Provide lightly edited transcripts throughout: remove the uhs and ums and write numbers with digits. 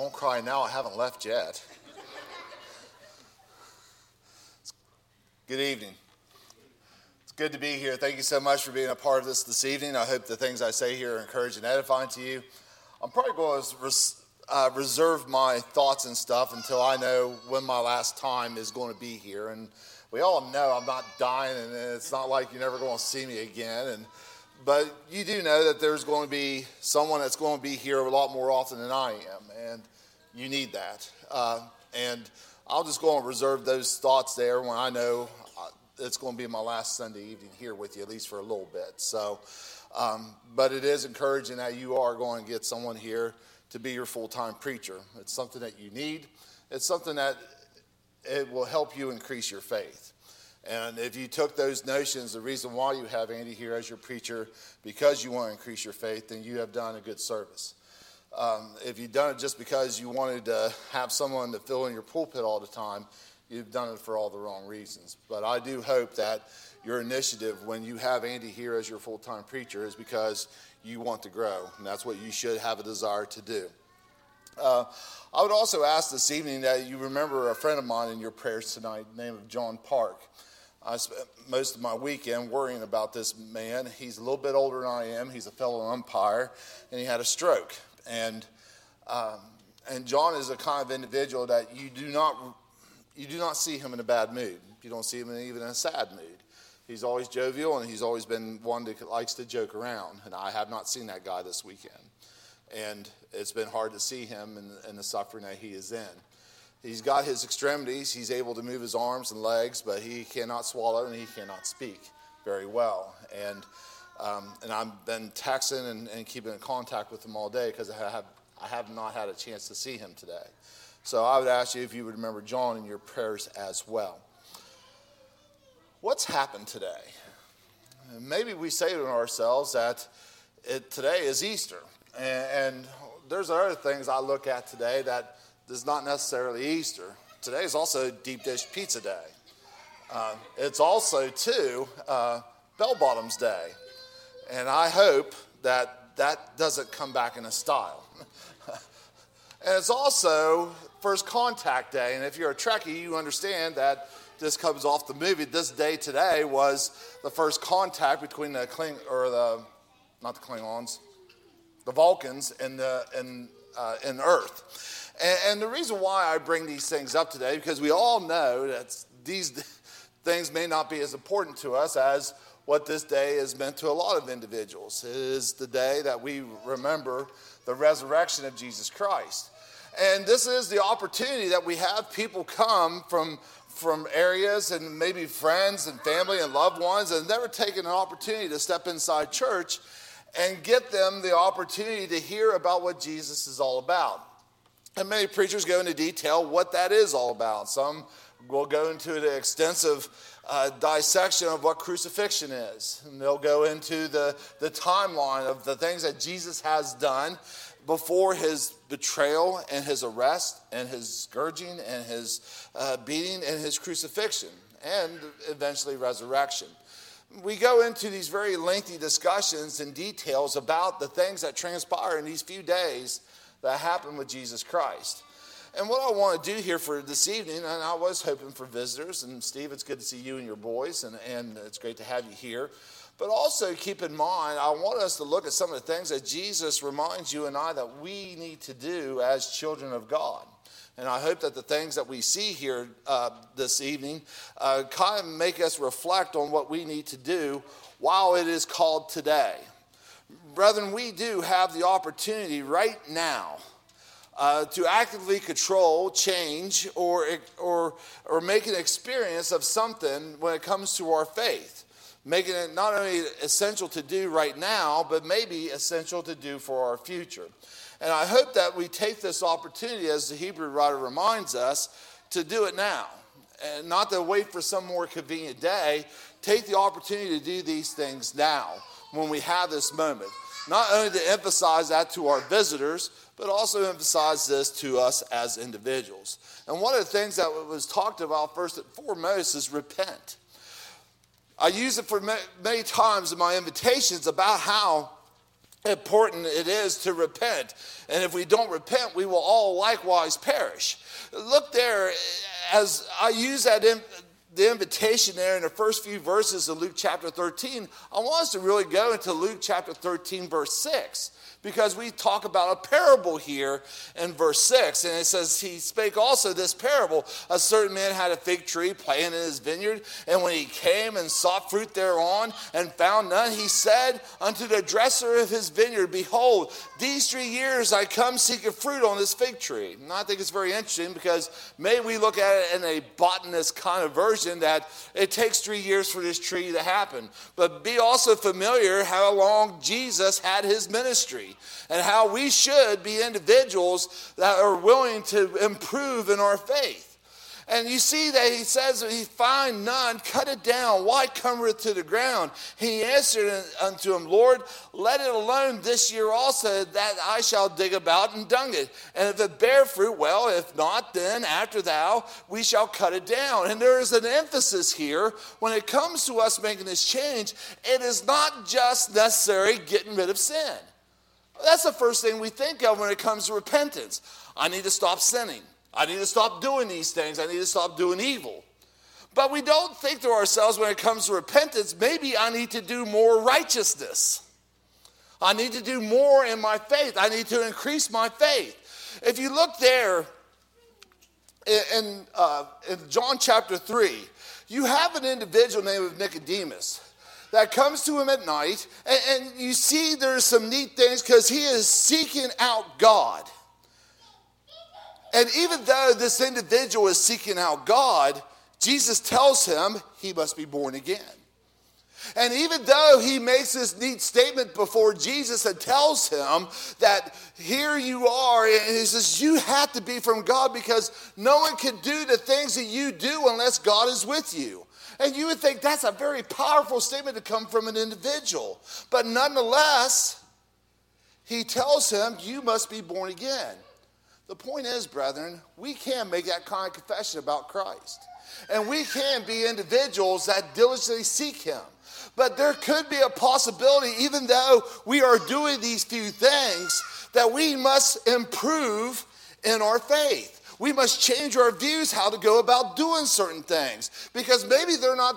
Don't cry now, I haven't left yet. Good evening. It's good to be here. Thank you so much for being a part of this evening. I hope the things I say here are encouraging and edifying to you. I'm probably going to reserve my thoughts and stuff until I know when my last time is going to be here. And we all know I'm not dying, and it's not like you're never going to see me again. But you do know that there's going to be someone that's going to be here a lot more often than I am, and you need that. And I'll just go and reserve those thoughts there when I know it's going to be my last Sunday evening here with you, at least for a little bit. So, but it is encouraging that you are going to get someone here to be your full-time preacher. It's something that you need. It's something that it will help you increase your faith. And if you took those notions, the reason why you have Andy here as your preacher, because you want to increase your faith, then you have done a good service. If you've done it just because you wanted to have someone to fill in your pulpit all the time, you've done it for all the wrong reasons. But I do hope that your initiative when you have Andy here as your full-time preacher is because you want to grow, and that's what you should have a desire to do. I would also ask this evening that you remember a friend of mine in your prayers tonight, named John Park. I spent most of my weekend worrying about this man. He's a little bit older than I am. He's a fellow umpire, and he had a stroke. And John is a kind of individual that you do not see him in a bad mood. You don't see him even in a sad mood. He's always jovial, and he's always been one that likes to joke around. And I have not seen that guy this weekend. And it's been hard to see him in the suffering that he is in. He's got his extremities. He's able to move his arms and legs, but he cannot swallow and he cannot speak very well. And I've been texting and keeping in contact with him all day because I have not had a chance to see him today. So I would ask you if you would remember John in your prayers as well. What's happened today? Maybe we say to ourselves that today is Easter. And there's other things I look at today that is not necessarily Easter. Today is also Deep Dish Pizza Day. It's also, too, Bell Bottoms Day. And I hope that doesn't come back in a style. And it's also First Contact Day. And if you're a Trekkie, you understand that this comes off the movie. This day today was the first contact between the Vulcans and Earth. And the reason why I bring these things up today, because we all know that these things may not be as important to us as what this day is meant to a lot of individuals. It is the day that we remember the resurrection of Jesus Christ. And this is the opportunity that we have people come from areas and maybe friends and family and loved ones and never taken an opportunity to step inside church and get them the opportunity to hear about what Jesus is all about. And many preachers go into detail what that is all about. Some will go into the extensive dissection of what crucifixion is. And they'll go into the timeline of the things that Jesus has done before his betrayal and his arrest and his scourging and his beating and his crucifixion and eventually resurrection. We go into these very lengthy discussions and details about the things that transpire in these few days that happened with Jesus Christ. And what I want to do here for this evening, and I was hoping for visitors, and Steve, it's good to see you and your boys, and it's great to have you here. But also keep in mind, I want us to look at some of the things that Jesus reminds you and I that we need to do as children of God. And I hope that the things that we see here this evening kind of make us reflect on what we need to do while it is called today. Brethren, we do have the opportunity right now to actively control, change, or make an experience of something when it comes to our faith. Making it not only essential to do right now, but maybe essential to do for our future. And I hope that we take this opportunity, as the Hebrew writer reminds us, to do it now. And not to wait for some more convenient day. Take the opportunity to do these things now when we have this moment. Not only to emphasize that to our visitors, but also emphasize this to us as individuals. And one of the things that was talked about first and foremost is repent. I use it for many times in my invitations about how important it is to repent. And if we don't repent, we will all likewise perish. Look there, as I use the invitation there in the first few verses of Luke chapter 13, I want us to really go into Luke chapter 13, verse 6. Because we talk about a parable here in verse 6. And it says, he spake also this parable. A certain man had a fig tree planted in his vineyard. And when he came and sought fruit thereon and found none, he said unto the dresser of his vineyard, behold, these 3 years I come seeking fruit on this fig tree. And I think it's very interesting because maybe we look at it in a botanist kind of version that it takes 3 years for this tree to happen. But be also familiar how long Jesus had his ministry. And how we should be individuals that are willing to improve in our faith. And you see that he says, he find none, cut it down. Why cometh to the ground? He answered unto him, Lord, let it alone this year also, that I shall dig about and dung it. And if it bear fruit, well, if not, then after thou, we shall cut it down. And there is an emphasis here, when it comes to us making this change, it is not just necessary getting rid of sin. That's the first thing we think of when it comes to repentance. I need to stop sinning. I need to stop doing these things. I need to stop doing evil. But we don't think to ourselves when it comes to repentance, maybe I need to do more righteousness. I need to do more in my faith. I need to increase my faith. If you look there in John chapter 3, you have an individual named Nicodemus that comes to him at night, and you see there's some neat things because he is seeking out God. And even though this individual is seeking out God, Jesus tells him he must be born again. And even though he makes this neat statement before Jesus and tells him that here you are, and he says you have to be from God because no one can do the things that you do unless God is with you. And you would think that's a very powerful statement to come from an individual. But nonetheless, he tells him, you must be born again. The point is, brethren, we can make that kind of confession about Christ. And we can be individuals that diligently seek him. But there could be a possibility, even though we are doing these few things, that we must improve in our faith. We must change our views how to go about doing certain things because maybe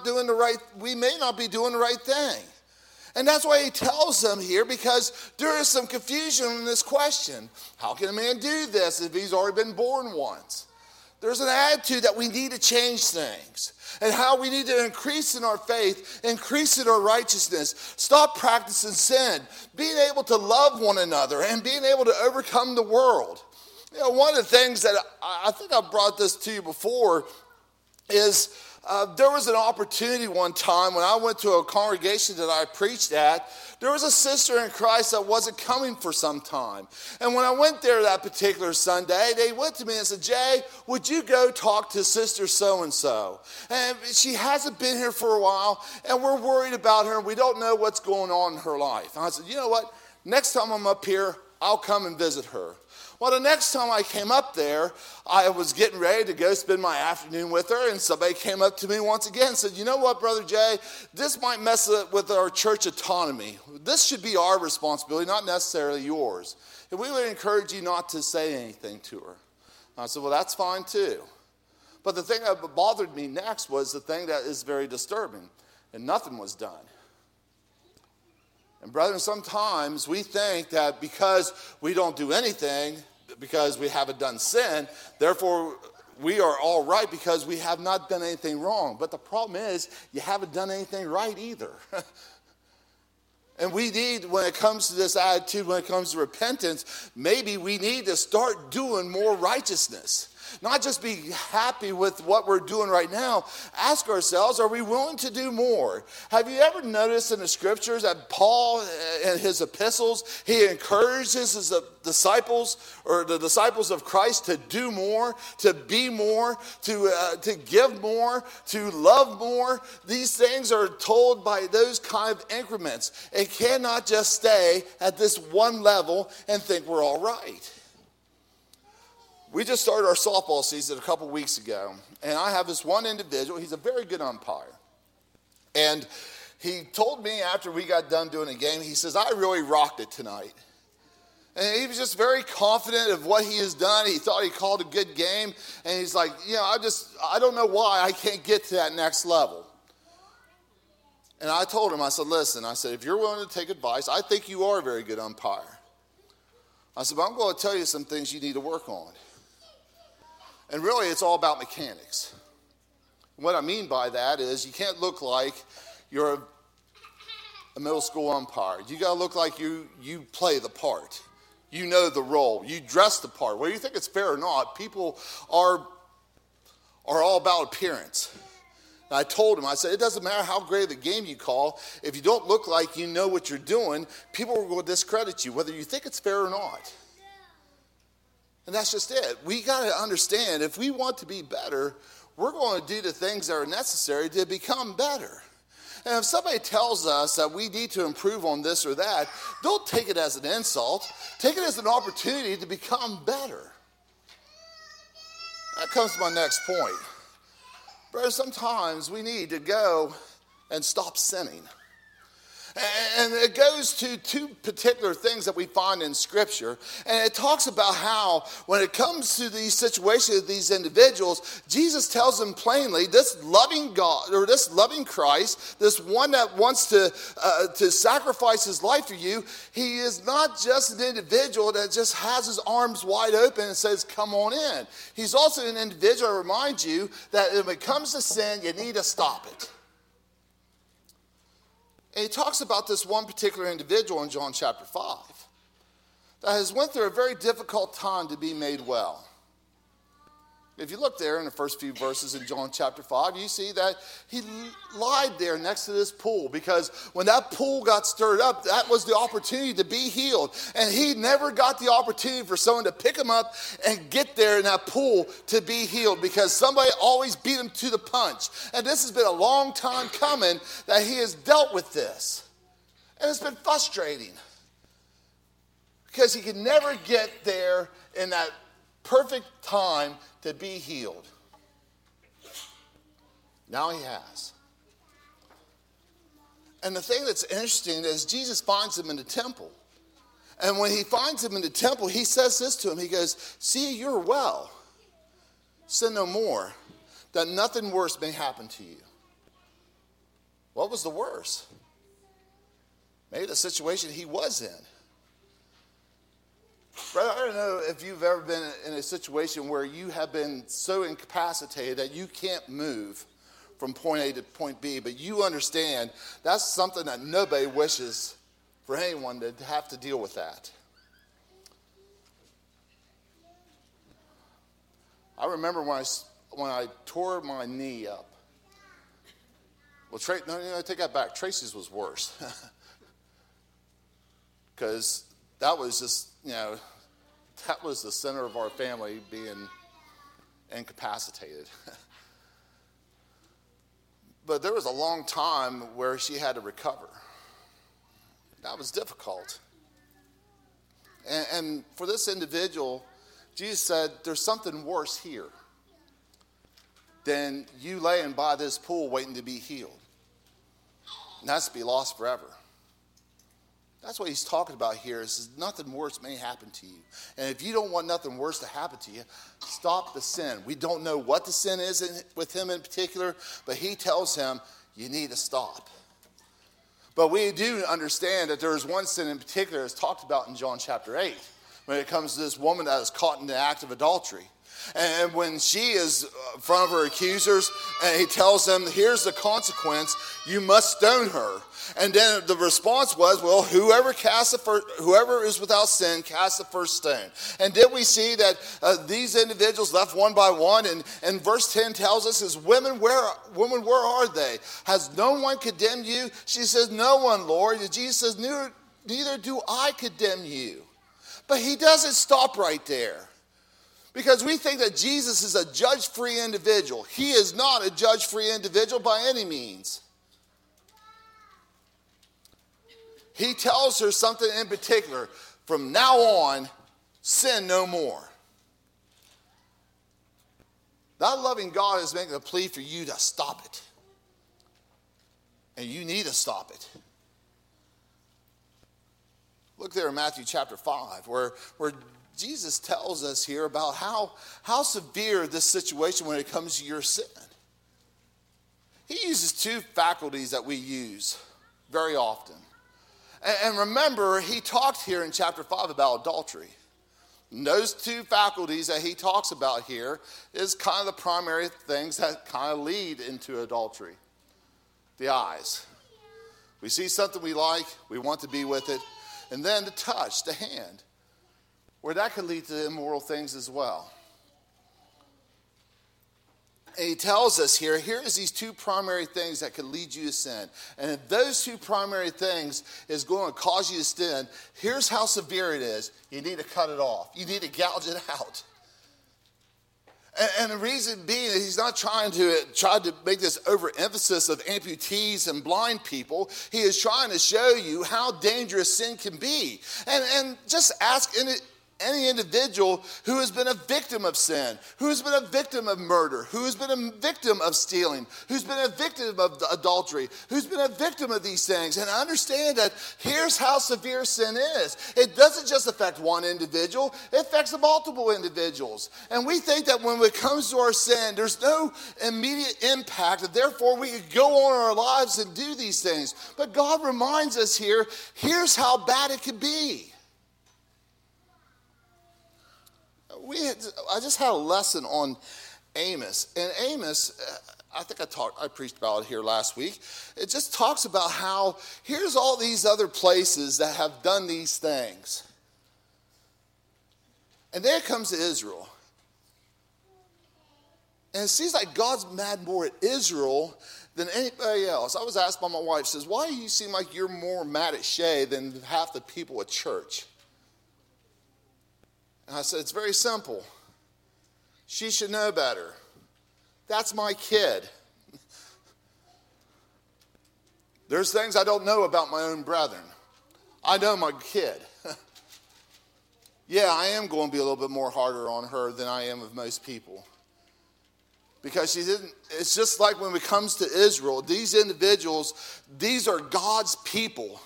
we may not be doing the right thing. And that's why he tells them here because there is some confusion in this question. How can a man do this if he's already been born once? There's an attitude that we need to change things and how we need to increase in our faith, increase in our righteousness, stop practicing sin, being able to love one another and being able to overcome the world. You know, one of the things that I think I brought this to you before is there was an opportunity one time when I went to a congregation that I preached at. There was a sister in Christ that wasn't coming for some time. And when I went there that particular Sunday, they went to me and said, Jay, would you go talk to sister so-and-so? And she hasn't been here for a while, and we're worried about her, and we don't know what's going on in her life. And I said, you know what? Next time I'm up here, I'll come and visit her. Well, the next time I came up there, I was getting ready to go spend my afternoon with her, and somebody came up to me once again and said, you know what, Brother Jay, this might mess up with our church autonomy. This should be our responsibility, not necessarily yours. And we would encourage you not to say anything to her. And I said, well, that's fine too. But the thing that bothered me next was the thing that is very disturbing, and nothing was done. And brethren, sometimes we think that because we don't do anything, because we haven't done sin, therefore we are all right because we have not done anything wrong. But the problem is you haven't done anything right either. And we need, when it comes to this attitude, when it comes to repentance, maybe we need to start doing more righteousness. Not just be happy with what we're doing right now. Ask ourselves, are we willing to do more? Have you ever noticed in the scriptures that Paul, in his epistles, he encourages his disciples, or the disciples of Christ, to do more, to be more, to give more, to love more? These things are told by those kind of increments. It cannot just stay at this one level and think we're all right. We just started our softball season a couple weeks ago, and I have this one individual. He's a very good umpire, and he told me after we got done doing the game, he says, I really rocked it tonight. And he was just very confident of what he has done. He thought he called a good game. And he's like, I don't know why I can't get to that next level. And I told him, I said, listen, if you're willing to take advice, I think you are a very good umpire. I said, but I'm going to tell you some things you need to work on. And really, it's all about mechanics. What I mean by that is you can't look like you're a middle school umpire. You got to look like you play the part. You know the role. You dress the part. Whether you think it's fair or not, people are all about appearance. And I told him, I said, it doesn't matter how great of a game you call. If you don't look like you know what you're doing, people will discredit you, whether you think it's fair or not. And that's just it. We got to understand, if we want to be better, we're going to do the things that are necessary to become better. And if somebody tells us that we need to improve on this or that, don't take it as an insult. Take it as an opportunity to become better. That comes to my next point. Brother, sometimes we need to go and stop sinning. And it goes to two particular things that we find in Scripture. And it talks about how when it comes to these situations of these individuals, Jesus tells them plainly, this loving God, or this loving Christ, this one that wants to sacrifice his life for you, he is not just an individual that just has his arms wide open and says, come on in. He's also an individual that reminds you that when it comes to sin, you need to stop it. And he talks about this one particular individual in John chapter 5 that has went through a very difficult time to be made well. If you look there in the first few verses in John chapter 5, you see that he lied there next to this pool, because when that pool got stirred up, that was the opportunity to be healed. And he never got the opportunity for someone to pick him up and get there in that pool to be healed, because somebody always beat him to the punch. And this has been a long time coming that he has dealt with this. And it's been frustrating, because he could never get there in that perfect time to be healed. Now he has. And the thing that's interesting is Jesus finds him in the temple. And when he finds him in the temple, he says this to him. He goes, see, you're well. Sin no more, that nothing worse may happen to you. What was the worst? Maybe the situation he was in. Brother, I don't know if you've ever been in a situation where you have been so incapacitated that you can't move from point A to point B, but you understand that's something that nobody wishes for anyone to have to deal with that. I remember when I tore my knee up. Well, take that back. Tracy's was worse. Because that was just, that was the center of our family being incapacitated. But there was a long time where she had to recover. That was difficult. And for this individual, Jesus said, there's something worse here than you laying by this pool waiting to be healed. And that's to be lost forever. That's what he's talking about here. Is nothing worse may happen to you. And if you don't want nothing worse to happen to you, stop the sin. We don't know what the sin is with him in particular, but he tells him, you need to stop. But we do understand that there is one sin in particular that's talked about in John chapter 8, when it comes to this woman that is caught in the act of adultery. And when she is in front of her accusers, and he tells them, here's the consequence, you must stone her. And then the response was, well, whoever is without sin, cast the first stone. And did we see that these individuals left one by one? And verse 10 tells us, women, where are they? Has no one condemned you? She says, no one, Lord. And Jesus says, neither do I condemn you. But he doesn't stop right there. Because we think that Jesus is a judge-free individual. He is not a judge-free individual by any means. He tells her something in particular. From now on, sin no more. That loving God is making a plea for you to stop it. And you need to stop it. Look there in Matthew chapter 5, where Jesus tells us here about how severe this situation when it comes to your sin. He uses two faculties that we use very often. And remember, he talked here in chapter 5 about adultery. And those two faculties that he talks about here is kind of the primary things that kind of lead into adultery. The eyes. We see something we like, we want to be with it. And then the touch, the hand, where that could lead to immoral things as well. And he tells us here's these two primary things that could lead you to sin. And if those two primary things is going to cause you to sin, here's how severe it is. You need to cut it off. You need to gouge it out. And the reason being that he's not trying to make this overemphasis of amputees and blind people. He is trying to show you how dangerous sin can be. And just ask any individual who has been a victim of sin, who has been a victim of murder, who has been a victim of stealing, who's been a victim of adultery, who's been a victim of these things, and understand that here's how severe sin is. It doesn't just affect one individual, it affects multiple individuals. And we think that when it comes to our sin, there's no immediate impact, and therefore we could go on our lives and do these things. But God reminds us here's how bad it could be. I just had a lesson on Amos. And Amos, I think I preached about it here last week. It just talks about how here's all these other places that have done these things. And then it comes to Israel. And it seems like God's mad more at Israel than anybody else. I was asked by my wife, says, why do you seem like you're more mad at Shay than half the people at church? And I said, it's very simple. She should know better. That's my kid. There's things I don't know about my own brethren. I know my kid. Yeah, I am going to be a little bit more harder on her than I am with most people. Because it's just like when it comes to Israel, these individuals, these are God's people.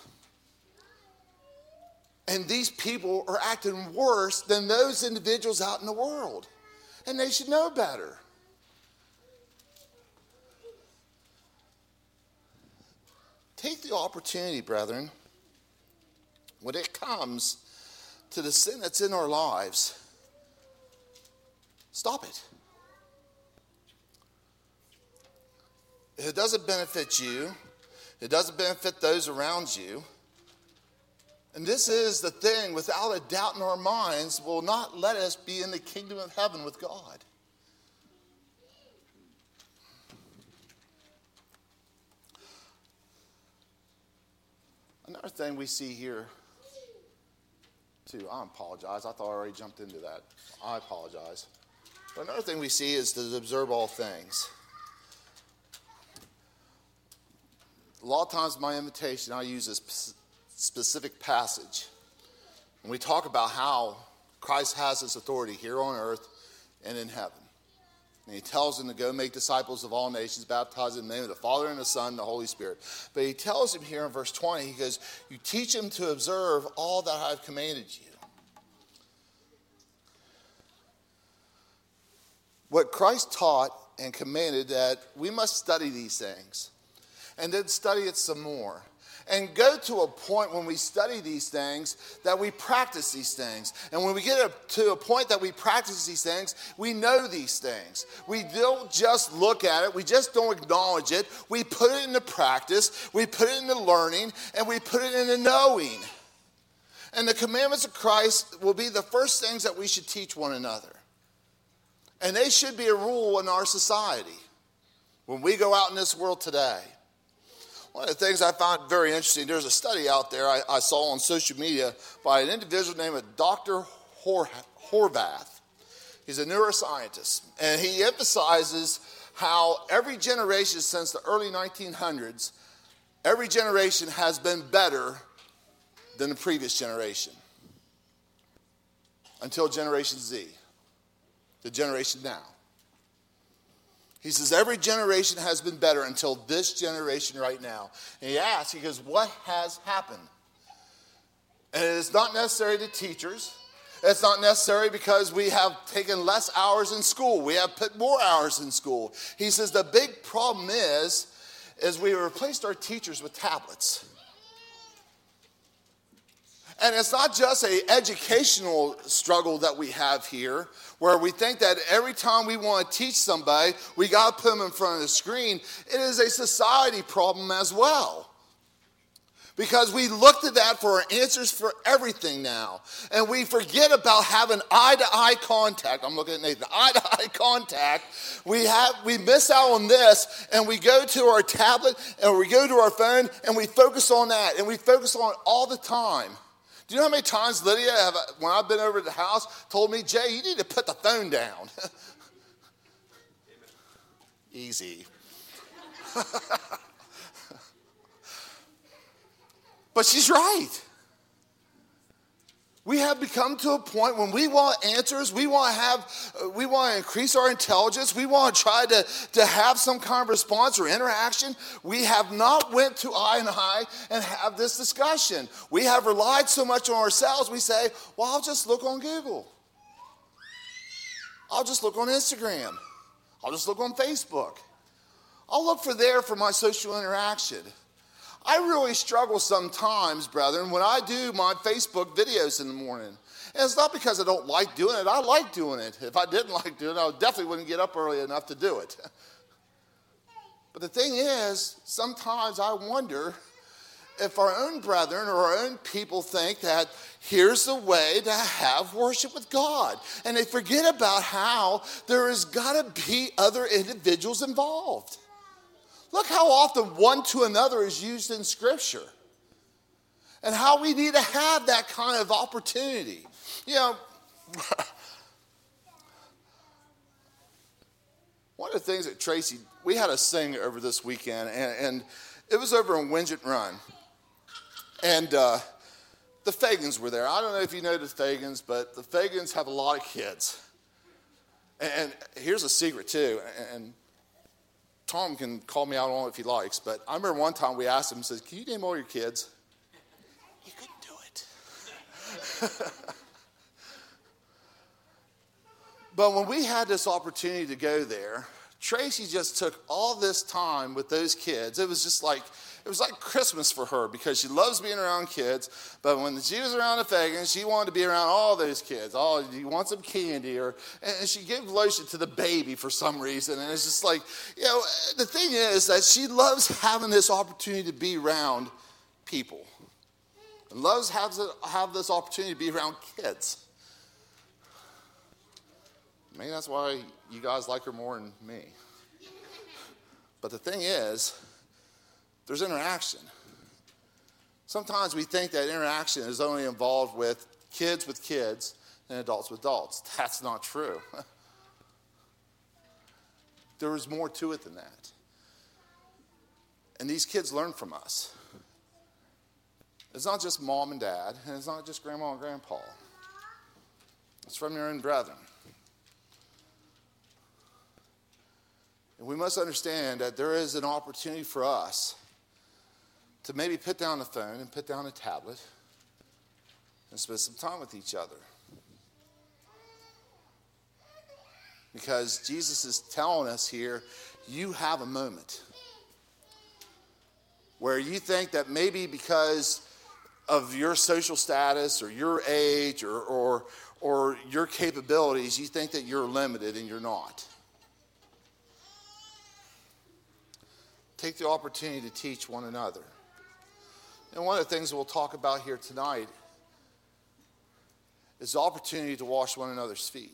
And these people are acting worse than those individuals out in the world. And they should know better. Take the opportunity, brethren, when it comes to the sin that's in our lives, stop it. If it doesn't benefit you, it doesn't benefit those around you. And this is the thing, without a doubt in our minds, will not let us be in the kingdom of heaven with God. Another thing we see here, too, I apologize. I thought I already jumped into that. I apologize. But another thing we see is to observe all things. A lot of times in my invitation, I use this specific passage. And we talk about how Christ has his authority here on earth and in heaven. And he tells them to go make disciples of all nations, baptizing in the name of the Father and the Son and the Holy Spirit. But he tells them here in verse 20, he goes, you teach them to observe all that I have commanded you. What Christ taught and commanded, that we must study these things. And then study it some more. And go to a point when we study these things that we practice these things. And when we get to a point that we practice these things, we know these things. We don't just look at it. We just don't acknowledge it. We put it into practice. We put it into learning. And we put it into knowing. And the commandments of Christ will be the first things that we should teach one another. And they should be a rule in our society when we go out in this world today. One of the things I found very interesting, there's a study out there I saw on social media by an individual named Dr. Horvath. He's a neuroscientist, and he emphasizes how every generation since the early 1900s, every generation has been better than the previous generation until Generation Z, the generation now. He says, every generation has been better until this generation right now. And he asks, he goes, what has happened? And it is not necessary to teachers. It's not necessary because we have taken less hours in school. We have put more hours in school. He says the big problem is we replaced our teachers with tablets. And it's not just an educational struggle that we have here, where we think that every time we want to teach somebody, we got to put them in front of the screen. It is a society problem as well. Because we looked at that for our answers for everything now. And we forget about having eye-to-eye contact. I'm looking at Nathan. Eye-to-eye contact. We miss out on this, and we go to our tablet, and we go to our phone, and we focus on that. And we focus on it all the time. Do you know how many times Lydia, when I've been over at the house, told me, Jay, you need to put the phone down. Easy. But she's right. We have become to a point when we want answers, we want to increase our intelligence, we want to try to have some kind of response or interaction. We have not went to eye and eye and have this discussion. We have relied so much on ourselves, we say, well, I'll just look on Google. I'll just look on Instagram. I'll just look on Facebook. I'll look for my social interaction. I really struggle sometimes, brethren, when I do my Facebook videos in the morning. And it's not because I don't like doing it. I like doing it. If I didn't like doing it, I definitely wouldn't get up early enough to do it. But the thing is, sometimes I wonder if our own brethren or our own people think that here's the way to have worship with God. And they forget about how there has got to be other individuals involved. Look how often one to another is used in Scripture. And how we need to have that kind of opportunity. You know, one of the things that Tracy, we had a sing over this weekend, and it was over in Wingent Run. And the Fagans were there. I don't know if you know the Fagans, but the Fagans have a lot of kids. And here's a secret, too. And Tom can call me out on it if he likes, but I remember one time we asked him, says, can you name all your kids? He couldn't do it. But when we had this opportunity to go there, Tracy just took all this time with those kids. It was like Christmas for her because she loves being around kids. But when she was around the Fagans, she wanted to be around all those kids. Oh, you want some candy? And she gave lotion to the baby for some reason. And it's just like, you know, the thing is that she loves having this opportunity to be around people. And loves have this opportunity to be around kids. Maybe that's why you guys like her more than me. But the thing is, there's interaction. Sometimes we think that interaction is only involved with kids and adults with adults. That's not true. There is more to it than that. And these kids learn from us. It's not just mom and dad, and it's not just grandma and grandpa. It's from your own brethren. And we must understand that there is an opportunity for us to maybe put down the phone and put down a tablet and spend some time with each other. Because Jesus is telling us here, you have a moment where you think that maybe because of your social status or your age or your capabilities, you think that you're limited and you're not. Take the opportunity to teach one another. And one of the things we'll talk about here tonight is the opportunity to wash one another's feet.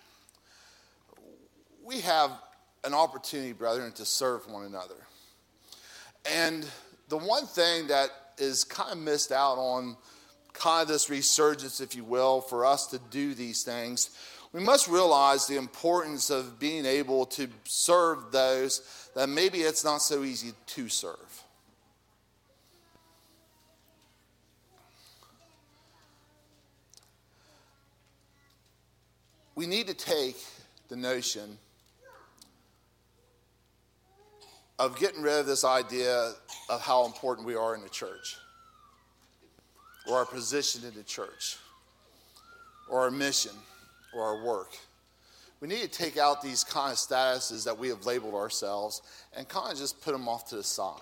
We have an opportunity, brethren, to serve one another. And the one thing that is kind of missed out on, kind of this resurgence, if you will, for us to do these things, we must realize the importance of being able to serve those that maybe it's not so easy to serve. We need to take the notion of getting rid of this idea of how important we are in the church, or our position in the church, or our mission, or our work. We need to take out these kind of statuses that we have labeled ourselves and kind of just put them off to the side.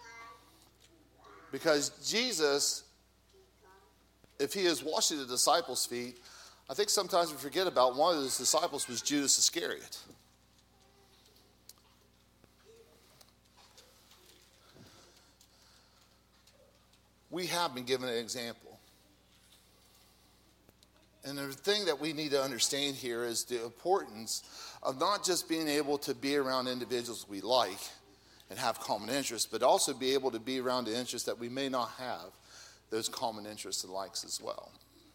Because Jesus, if he is washing the disciples' feet, I think sometimes we forget about one of his disciples was Judas Iscariot. We have been given an example. And the thing that we need to understand here is the importance of not just being able to be around individuals we like and have common interests, but also be able to be around the interests that we may not have those common interests and likes as well.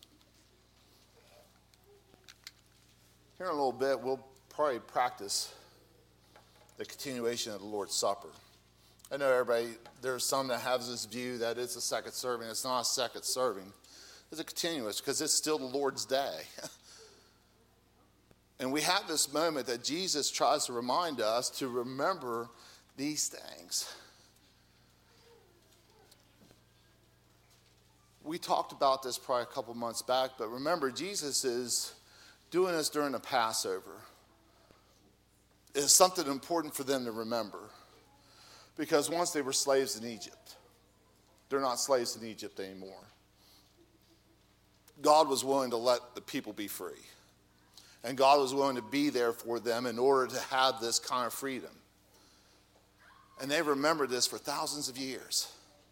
Here in a little bit, we'll probably practice the continuation of the Lord's Supper. I know everybody, there's some that have this view that it's a second serving. It's not a second serving. It's a continuous because it's still the Lord's day. And we have this moment that Jesus tries to remind us to remember these things. We talked about this probably a couple months back, but remember, Jesus is doing this during the Passover. It's something important for them to remember. Because once they were slaves in Egypt, they're not slaves in Egypt anymore. God was willing to let the people be free. And God was willing to be there for them in order to have this kind of freedom. And they remembered this for thousands of years.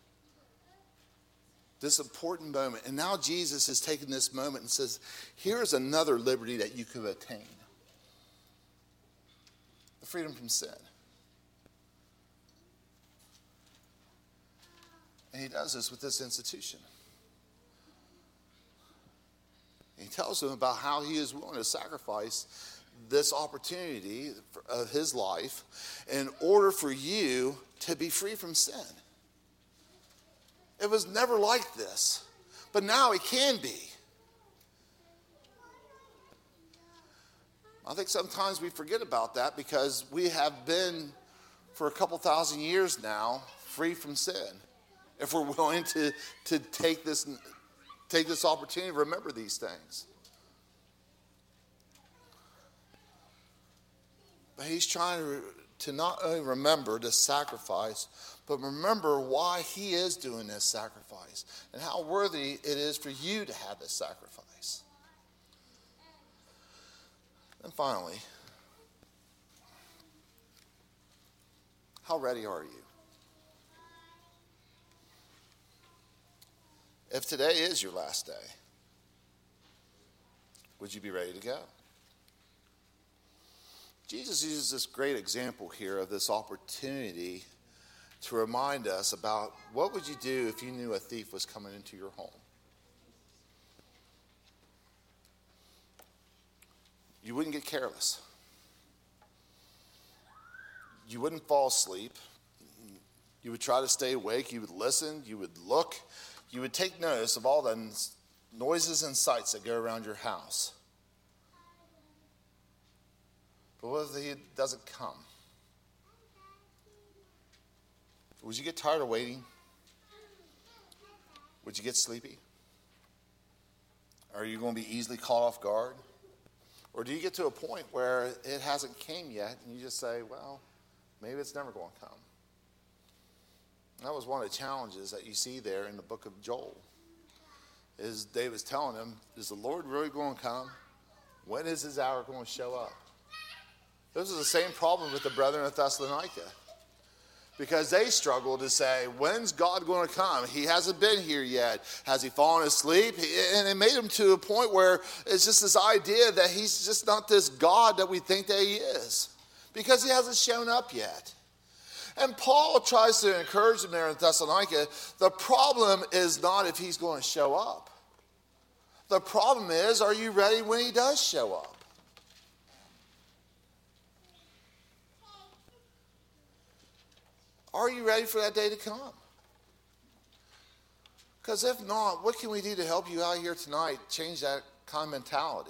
This important moment. And now Jesus has taken this moment and says, here's another liberty that you could attain. The freedom from sin. And he does this with this institution. He tells them about how he is willing to sacrifice this opportunity of his life in order for you to be free from sin. It was never like this, but now it can be. I think sometimes we forget about that because we have been, for a couple thousand years now, free from sin. If we're willing to take this opportunity to remember these things. But he's trying to not only remember the sacrifice, but remember why he is doing this sacrifice and how worthy it is for you to have this sacrifice. And finally, how ready are you? If today is your last day, would you be ready to go? Jesus uses this great example here of this opportunity to remind us about what would you do if you knew a thief was coming into your home. You wouldn't get careless. You wouldn't fall asleep. You would try to stay awake. You would listen. You would look. You would take notice of all the noises and sights that go around your house. But what if he doesn't come? Would you get tired of waiting? Would you get sleepy? Are you going to be easily caught off guard? Or do you get to a point where it hasn't came yet and you just say, well, maybe it's never going to come? That was one of the challenges that you see there in the book of Joel. Is David's telling him, is the Lord really going to come? When is his hour going to show up? This is the same problem with the brethren of Thessalonica. Because they struggle to say, when's God going to come? He hasn't been here yet. Has he fallen asleep? And it made him to a point where it's just this idea that he's just not this God that we think that he is. Because he hasn't shown up yet. And Paul tries to encourage them there in Thessalonica. The problem is not if he's going to show up. The problem is, are you ready when he does show up? Are you ready for that day to come? Because if not, what can we do to help you out here tonight change that kind of mentality?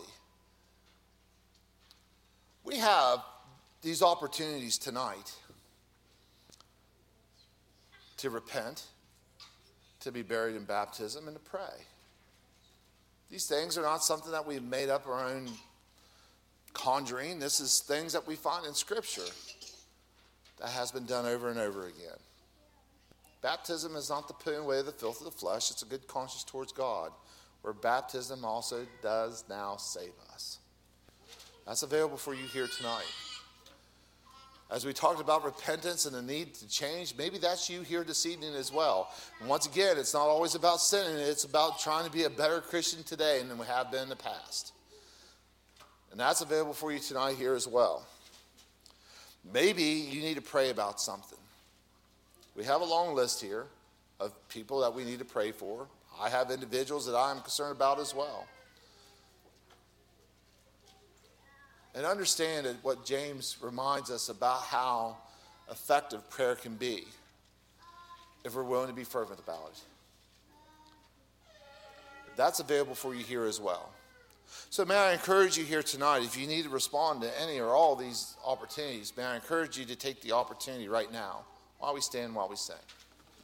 We have these opportunities tonight to repent, to be buried in baptism, and to pray. These things are not something that we've made up our own conjuring. This is things that we find in Scripture that has been done over and over again. Baptism is not the putting away of the filth of the flesh. It's a good conscience towards God, where baptism also does now save us. That's available for you here tonight. As we talked about repentance and the need to change, maybe that's you here this evening as well. And once again, it's not always about sinning. It's about trying to be a better Christian today than we have been in the past. And that's available for you tonight here as well. Maybe you need to pray about something. We have a long list here of people that we need to pray for. I have individuals that I'm concerned about as well. And understand that what James reminds us about how effective prayer can be if we're willing to be fervent about it. That's available for you here as well. So may I encourage you here tonight, if you need to respond to any or all these opportunities, may I encourage you to take the opportunity right now while we stand, while we sing.